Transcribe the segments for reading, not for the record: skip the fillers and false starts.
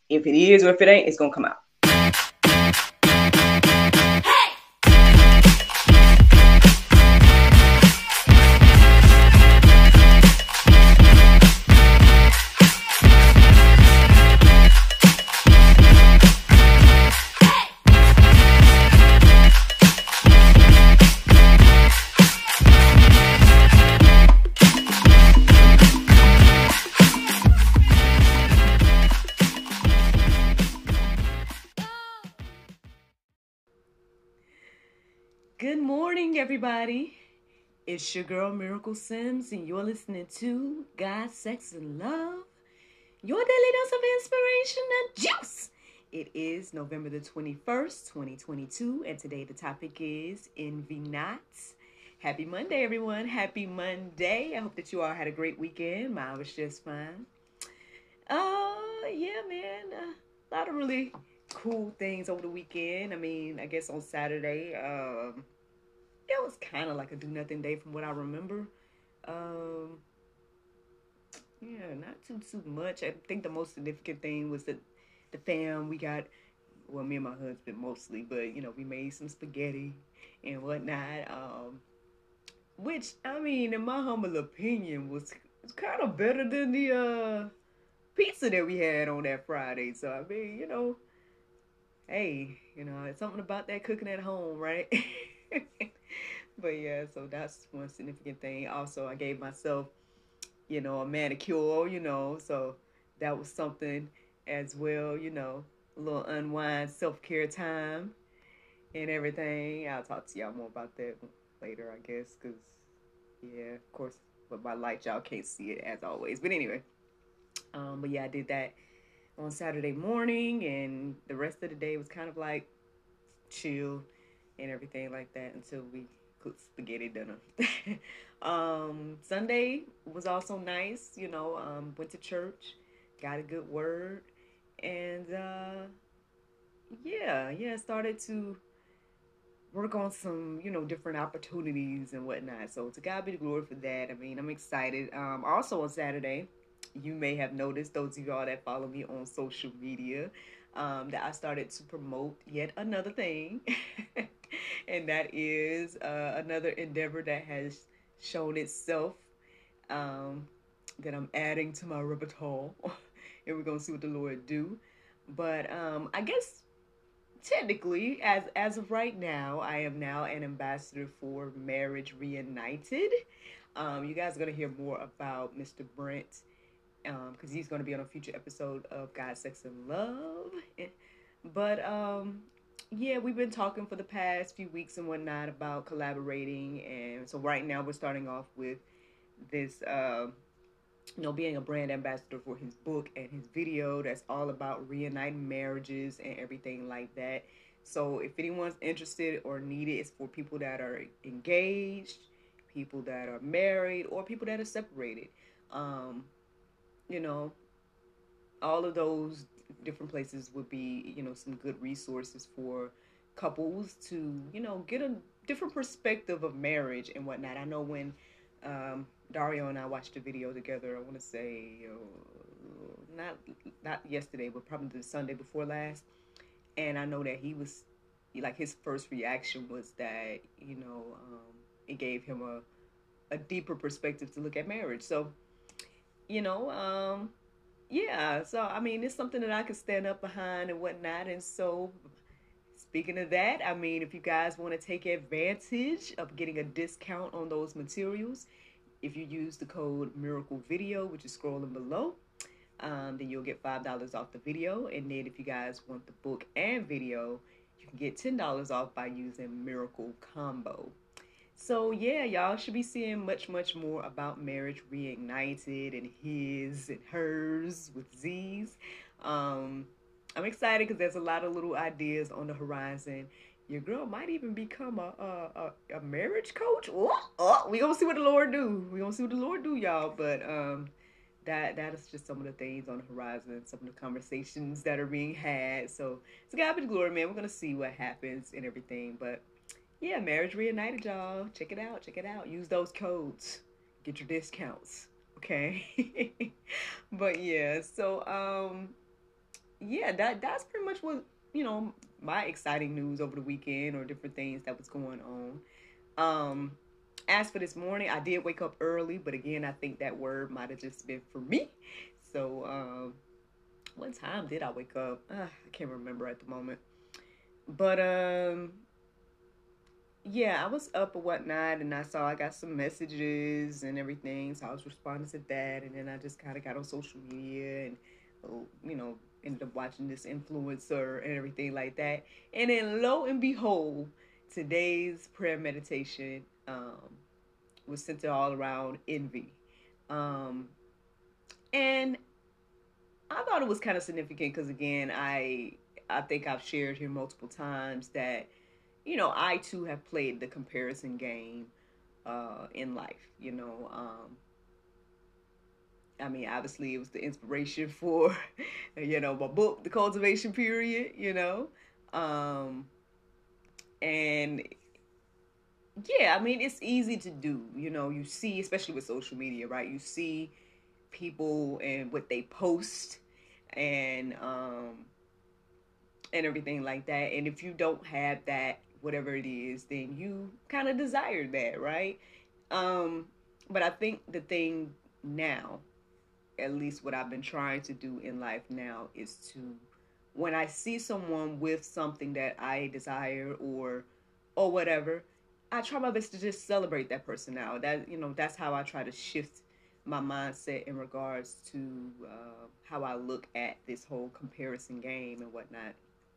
If it is or if it ain't, it's gonna come out. Good morning, everybody. It's your girl, Miracle Sims, and you're listening to God, Sex, and Love, your daily dose of inspiration and juice. It is November the 21st, 2022, and today the topic is Envy Not. Happy Monday, everyone. Happy Monday. I hope that you all had a great weekend. Mine was just fine. Yeah, man. A lot of really cool things over the weekend. I mean, I guess on Saturday, it was kind of like a do nothing day from what I remember. Yeah, not too much. I think the most significant thing was that the fam, we got, well, me and my husband mostly, but you know, we made some spaghetti and whatnot. Which, I mean, in my humble opinion, was kind of better than the pizza that we had on that Friday. So I mean, you know, hey, you know, it's something about that cooking at home, right? But yeah, so that's one significant thing. Also, I gave myself, you know, a manicure, you know, so that was something as well, you know, a little unwind, self-care time and everything. I'll talk to y'all more about that later, I guess, because, yeah, of course, but by light, y'all can't see it as always. But anyway, but yeah, I did that on Saturday morning, and the rest of the day was kind of like chill and everything like that until we cooked spaghetti dinner. Sunday was also nice, you know, went to church, got a good word, and yeah, started to work on some, you know, different opportunities and whatnot. So to God be the glory for that. I mean, I'm excited. Also on Saturday, you may have noticed, those of y'all that follow me on social media, that I started to promote yet another thing. And that is another endeavor that has shown itself, that I'm adding to my repertoire. And we're going to see what the Lord do. But I guess technically, as of right now, I am now an ambassador for Marriage Reunited. You guys are going to hear more about Mr. Brent, because he's going to be on a future episode of God, Sex, and Love. But yeah, we've been talking for the past few weeks and whatnot about collaborating, and so right now we're starting off with this, you know, being a brand ambassador for his book and his video that's all about reuniting marriages and everything like that. So if anyone's interested or needed, it's for people that are engaged, people that are married, or people that are separated. You know, all of those different places would be, you know, some good resources for couples to, you know, get a different perspective of marriage and whatnot. I know when Dario and I watched a video together, I want to say not yesterday, but probably the Sunday before last, and I know that he was, like, his first reaction was that, you know, it gave him a deeper perspective to look at marriage. So, you know, yeah, so I mean, it's something that I can stand up behind and whatnot. And so, speaking of that, I mean, if you guys want to take advantage of getting a discount on those materials, if you use the code Miracle Video, which is scrolling below, then you'll get $5 off the video. And then if you guys want the book and video, you can get $10 off by using Miracle Combo. So yeah, y'all should be seeing much more about Marriage Reignited and his and hers with Z's. I'm excited because there's a lot of little ideas on the horizon. Your girl might even become a marriage coach. We gonna see what the Lord do. We gonna see what the Lord do, y'all. But that is just some of the things on the horizon, some of the conversations that are being had. So it's God be the glory, man. We're gonna see what happens and everything. But yeah, Marriage Reunited, y'all. Check it out. Check it out. Use those codes. Get your discounts. Okay. But yeah, so yeah, that's pretty much what, my exciting news over the weekend or different things that was going on. Um, as for this morning, I did wake up early, but again, I think that word might have just been for me. So, what time did I wake up? I can't remember at the moment. But yeah, I was up or whatnot, and I saw I got some messages and everything, so I was responding to that, and then I just kind of got on social media and, you know, ended up watching this influencer and everything like that, and then lo and behold, today's prayer meditation was centered all around envy, um, and I thought it was kind of significant because again, I think I've shared here multiple times that I too have played the comparison game in life. I mean, obviously, it was the inspiration for, my book, The Cultivation Period. Um, and yeah, I mean, it's easy to do. You see, especially with social media, right? You see people and what they post, and and everything like that. And if you don't have that, whatever it is, then you kind of desire that, right? Um, but I think the thing now, at least what I've been trying to do in life now, is to, when I see someone with something that I desire or whatever, I try my best to just celebrate that person now. That's how I try to shift my mindset in regards to how I look at this whole comparison game and whatnot.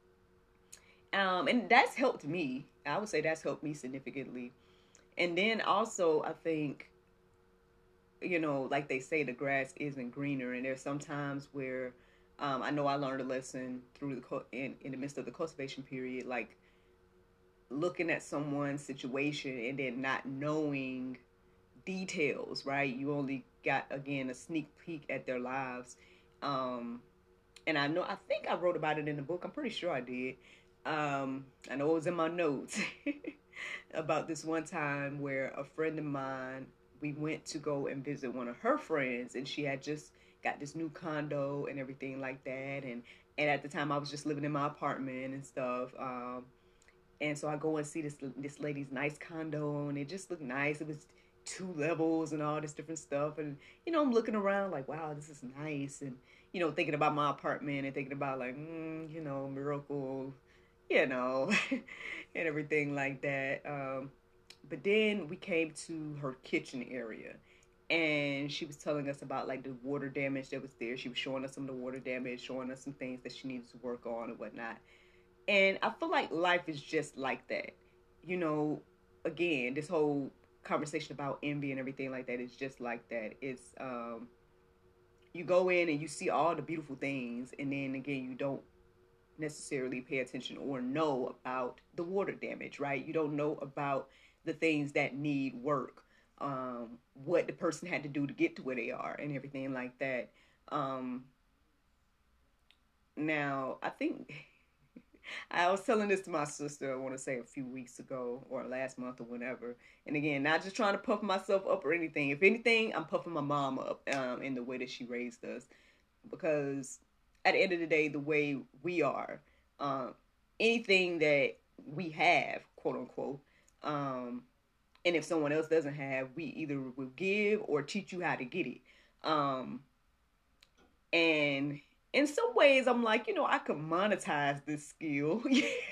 And that's helped me. I would say that's helped me significantly. And then also, I think, like they say, the grass isn't greener. And there's some times where I know I learned a lesson through in the midst of the cultivation period, like looking at someone's situation and then not knowing details, right? You only got, again, a sneak peek at their lives. And I think I wrote about it in the book. I'm pretty sure I did. I know it was in my notes about this one time where a friend of mine, we went to go and visit one of her friends, and she had just got this new condo and everything like that. And at the time, I was just living in my apartment and stuff. And so I go and see this lady's nice condo, and it just looked nice. It was 2 levels and all this different stuff. And I'm looking around like, wow, this is nice. And thinking about my apartment and thinking about like, miracle, you know, and everything like that. But then we came to her kitchen area, and she was telling us about like the water damage that was there. She was showing us some of the water damage, showing us some things that she needed to work on and whatnot. And I feel like life is just like that. You know, again, this whole conversation about envy and everything like that is just like that. It's you go in and you see all the beautiful things, and then again, you don't necessarily pay attention or know about the water damage, right? You don't know about the things that need work, what the person had to do to get to where they are, and everything like that. Um, Now, I think I was telling this to my sister, I want to say a few weeks ago or last month or whenever. And again, not just trying to puff myself up or anything. If anything, I'm puffing my mom up in the way that she raised us. Because at the end of the day, the way we are, um, anything that we have, quote unquote, um, and if someone else doesn't have, we either will give or teach you how to get it. Um, and in some ways, I'm like, I could monetize this skill.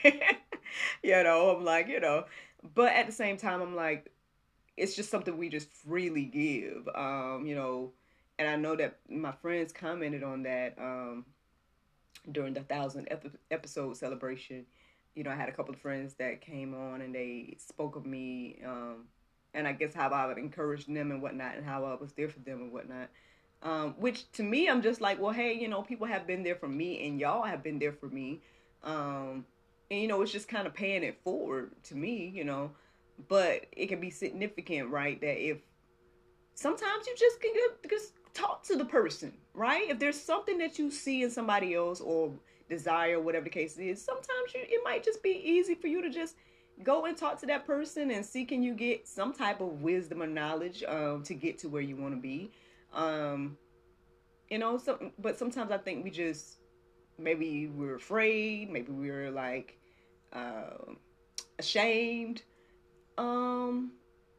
I'm like, but at the same time, I'm like, it's just something we just freely give. And I know that my friends commented on that during the 1,000th episode celebration. I had a couple of friends that came on and they spoke of me, and I guess how I would encourage them and whatnot, and how I was there for them and whatnot. Which to me, I'm just like, well, hey, people have been there for me, and y'all have been there for me. And it's just kind of paying it forward to me, but it can be significant, right? That if sometimes you just can just talk to the person, right? If there's something that you see in somebody else or desire, whatever the case is, sometimes it might just be easy for you to just go and talk to that person and see, can you get some type of wisdom or knowledge to get to where you want to be. But sometimes I think we just maybe we're afraid, maybe we're like uh, ashamed. Um,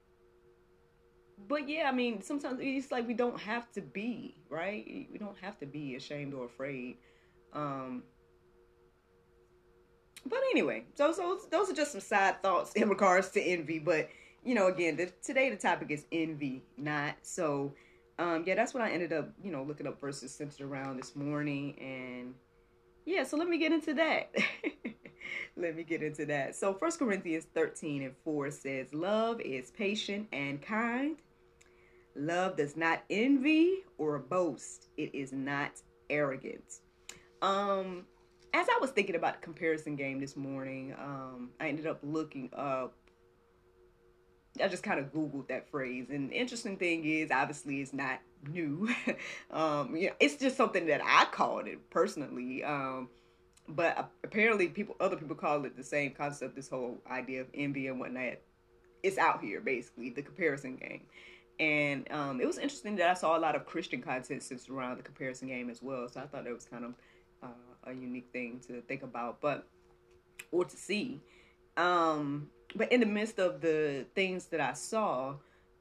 but yeah, I mean, sometimes it's like we don't have to be, right? We don't have to be ashamed or afraid. Um, but anyway, so those are just some side thoughts in regards to envy. But again, today the topic is envy, not so. Yeah, that's what I ended up, looking up verses centered around this morning, and yeah, so let me get into that. Let me get into that. So 1 Corinthians 13:4 says, "Love is patient and kind. Love does not envy or boast. It is not arrogant." Um, as I was thinking about the comparison game this morning, I ended up looking up. I just kind of Googled that phrase, and the interesting thing is, obviously, it's not new. It's just something that I called it personally. But apparently, other people call it the same concept. This whole idea of envy and whatnot. It's out here, basically, the comparison game. And it was interesting that I saw a lot of Christian content centered around the comparison game as well. So I thought that was kind of a unique thing to think about, or to see. But in the midst of the things that I saw,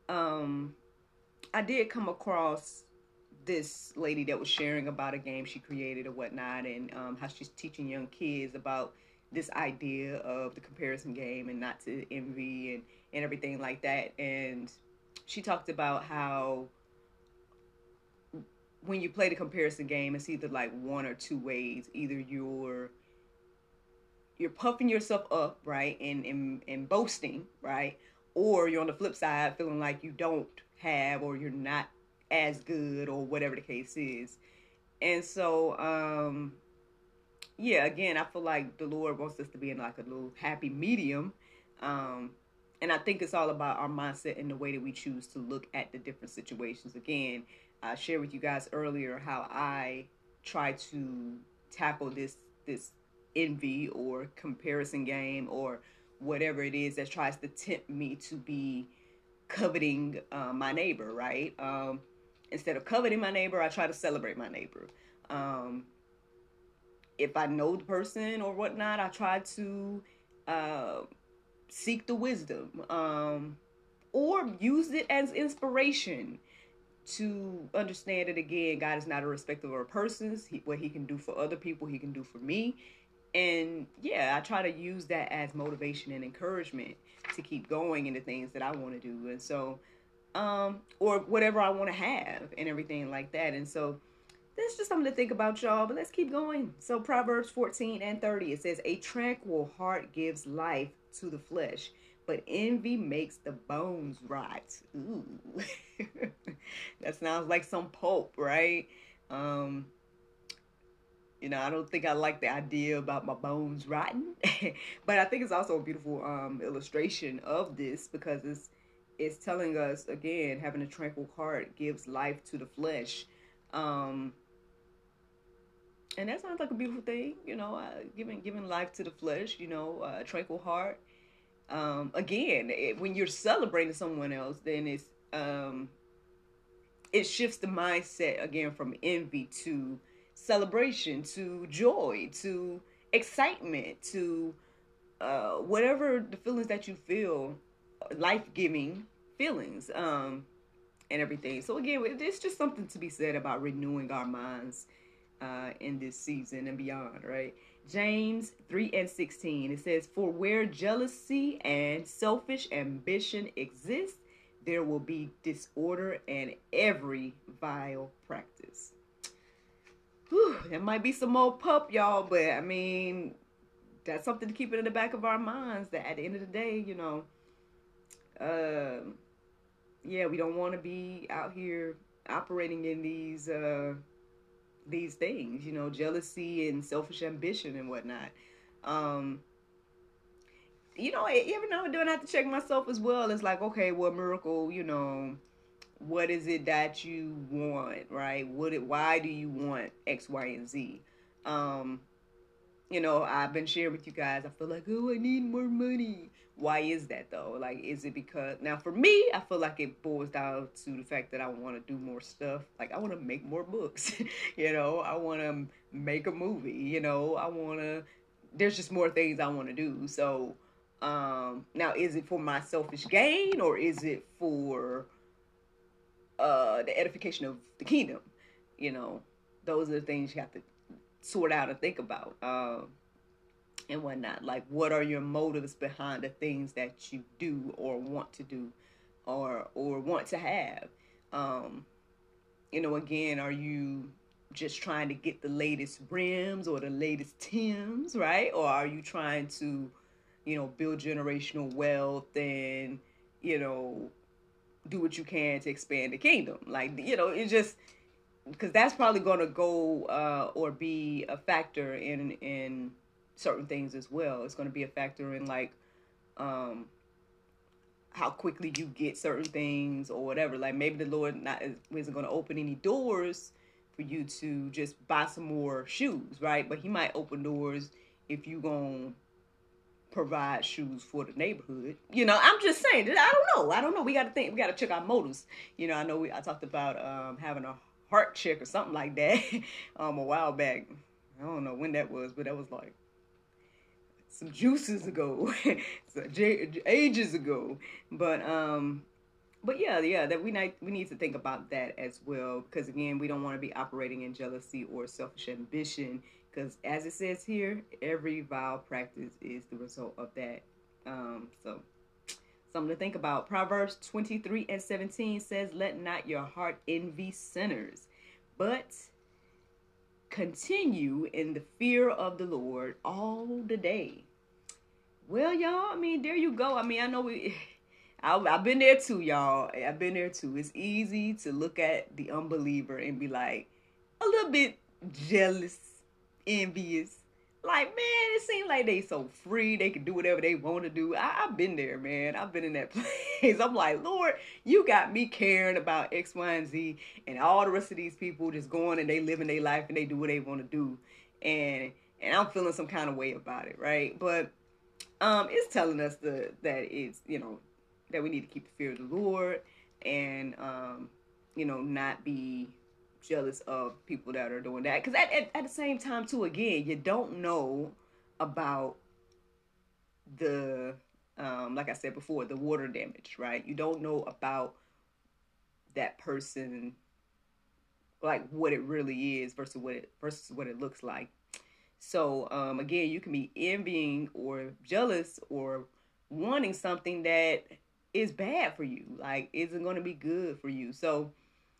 I did come across this lady that was sharing about a game she created or whatnot, and how she's teaching young kids about this idea of the comparison game and not to envy and everything like that. And she talked about how when you play the comparison game, it's either like one or two ways. Either you're puffing yourself up, right, and boasting, right, or you're on the flip side feeling like you don't have, or you're not as good, or whatever the case is. And so yeah, again, I feel like the Lord wants us to be in like a little happy medium. And I think it's all about our mindset and the way that we choose to look at the different situations. Again, I shared with you guys earlier how I try to tackle this envy or comparison game, or whatever it is that tries to tempt me to be coveting my neighbor, right? Instead of coveting my neighbor, I try to celebrate my neighbor. If I know the person or whatnot, I try to seek the wisdom, or use it as inspiration to understand that, again, God is not a respecter of persons. What he can do for other people, he can do for me. And yeah, I try to use that as motivation and encouragement to keep going in the things that I want to do. And so, or whatever I want to have and everything like that. And so that's just something to think about, y'all. But let's keep going. So Proverbs 14:30, it says, "A tranquil heart gives life to the flesh, but envy makes the bones rot." Ooh. That sounds like some pulp, right? Um, I don't think I like the idea about my bones rotting, but I think it's also a beautiful illustration of this, because it's telling us, again, having a tranquil heart gives life to the flesh. Um, and that sounds like a beautiful thing, giving life to the flesh, a tranquil heart. Again, when you're celebrating someone else, then it shifts the mindset again from envy to celebration, to joy, to excitement, to whatever the feelings that you feel, life-giving feelings, and everything. So again, it's just something to be said about renewing our minds in this season and beyond, right? James 3:16, it says, "For where jealousy and selfish ambition exist, there will be disorder and every vile practice." Whew, there might be some more pup, y'all, but I mean, that's something to keep it in the back of our minds, that at the end of the day, yeah, we don't want to be out here operating in these things, jealousy and selfish ambition and whatnot. Every now and then I have to check myself as well. It's like, okay, well, Miracle, what is it that you want, right? Why do you want X, Y, and Z? I've been sharing with you guys, I feel like, oh, I need more money. Why is that though? Like, is it because, now for me, I feel like it boils down to the fact that I want to do more stuff. Like, I want to make more books. I want to make a movie. There's just more things I want to do. So, now is it for my selfish gain, or is it for the edification of the kingdom? You know, those are the things you have to sort out and think about, and whatnot. Like, what are your motives behind the things that you do or want to do, or want to have? Again, are you just trying to get the latest rims or the latest Timbs, right? Or are you trying to, build generational wealth and, do what you can to expand the kingdom? Like, it's just because that's probably going to go or be a factor in certain things as well. It's going to be a factor in like how quickly you get certain things or whatever. Like, maybe the Lord isn't going to open any doors for you to just buy some more shoes, right? But he might open doors if you going to provide shoes for the neighborhood. I'm just saying. I don't know. We got to think. We got to check our motives. I know I talked about having a heart check or something like that a while back. I don't know when that was, but that was like some juices ago, ages ago. But yeah, that we need to think about that as well, because again, we don't want to be operating in jealousy or selfish ambition, because as it says here, every vile practice is the result of that. So something to think about. Proverbs 23:17 says, "Let not your heart envy sinners, but continue in the fear of the Lord all the day." Well, y'all, there you go. I know I've been there too, y'all. I've been there too. It's easy to look at the unbeliever and be like a little bit jealous, envious. Like, man, it seems like they so free. They can do whatever they want to do. I've been there, man. I've been in that place. I'm like, Lord, you got me caring about X, Y, and Z, and all the rest of these people just going and they living their life and they do what they want to do. And I'm feeling some kind of way about it, right? But it's telling us that it's, that we need to keep the fear of the Lord and, not be jealous of people that are doing that. Because at the same time, too, again, you don't know about the, like I said before, the water damage, right? You don't know about that person, like what it really is versus what it looks like. So, again, you can be envying or jealous or wanting something that is bad for you, like isn't going to be good for you. So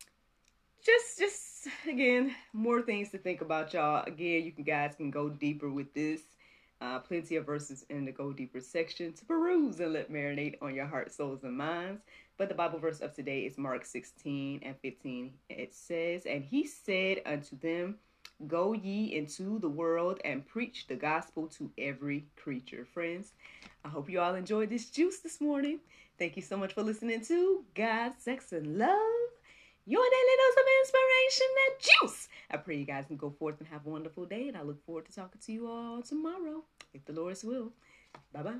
just again, more things to think about, y'all. Again, you guys can go deeper with this. Plenty of verses in the Go Deeper section to peruse and let marinate on your heart, souls, and minds. But the Bible verse of today is Mark 16:15. It says, "And he said unto them, Go ye into the world and preach the gospel to every creature." Friends, I hope you all enjoyed this juice this morning. Thank you so much for listening to God, Sex, and Love, your daily dose of inspiration and juice. I pray you guys can go forth and have a wonderful day, and I look forward to talking to you all tomorrow, if the Lord's will. Bye-bye.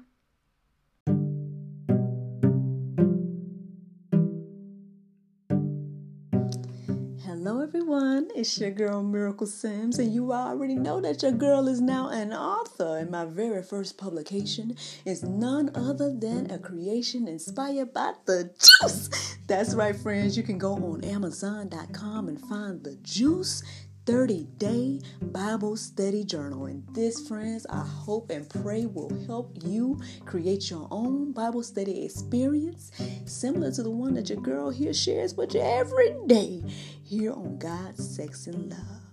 Hello everyone, it's your girl Miracle Sims, and you already know that your girl is now an author, and my very first publication is none other than a creation inspired by the juice. That's right, friends, you can go on Amazon.com and find the Juice 30-day Bible study journal. And this, friends, I hope and pray will help you create your own Bible study experience similar to the one that your girl here shares with you every day here on God, Sex, and Love.